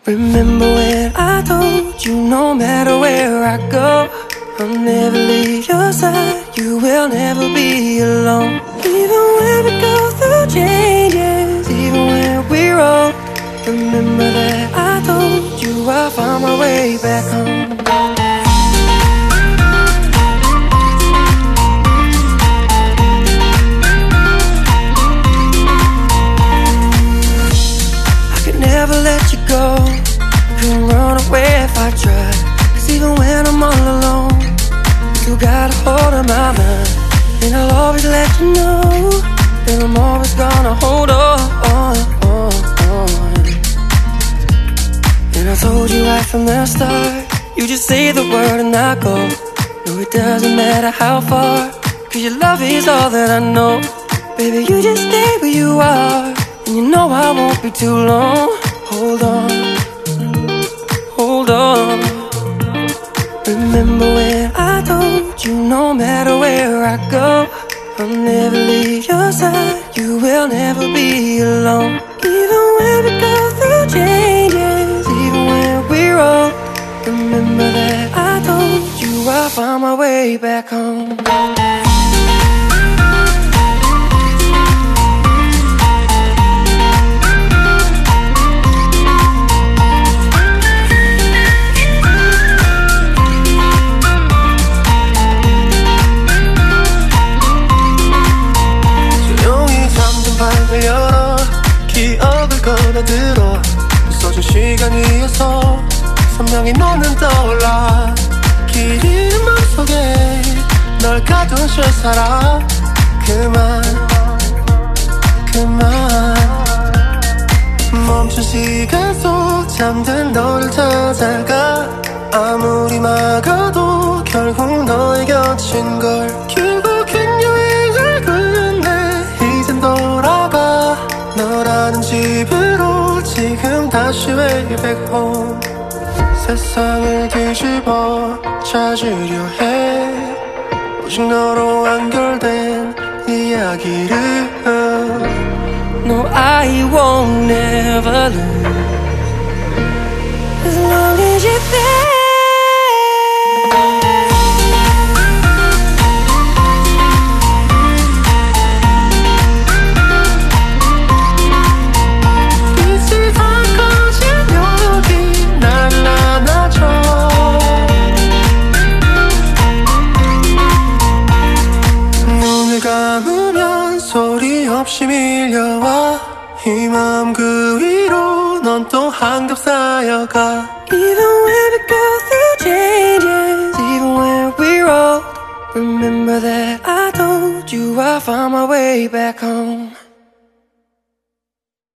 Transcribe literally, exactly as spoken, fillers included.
Remember when I told you no matter where I go, I'll never leave your side, you will never be alone. Even when we go through changes, even when we're old, remember that I told you I'll find my way back home. Never let you go, couldn't run away if I tried. Cause even when I'm all alone, you got a hold of my mind. And I'll always let you know that I'm always gonna hold on, on, on, on. And I told you right from the start, you just say the word and I go. No, it doesn't matter how far, cause your love is all that I know. Baby, you just stay where you are, and you know I won't be too long. Hold on, hold on. Remember when I told you no matter where I go, I'll never leave your side, you will never be alone. Even when we go through changes, even when we're old, remember that I told you I'll find my way back home. 열어 기억을 걸어들어 부서진 시간 위에서 선명히 너는 떠올라 길 잃은 맘속에 널 가둔 채 살아 그만 그만 멈춘 시간 속 잠든 너를 찾아가 아무리 막아도 결국 너의 곁인 걸 결국엔 여행을 끝내 이젠 돌아가 너라는 집으로 지금 다시 way back home. 세상을 뒤집어 찾으려 해 오직 너로 완결된 이야기를 No, I won't never lose as long as you're there. 소리 없이 밀려와 이 마음 그 위로 넌 또 한겹 쌓여가 Even when we go through changes, even when we're old, remember that I told you I'll find my way back home.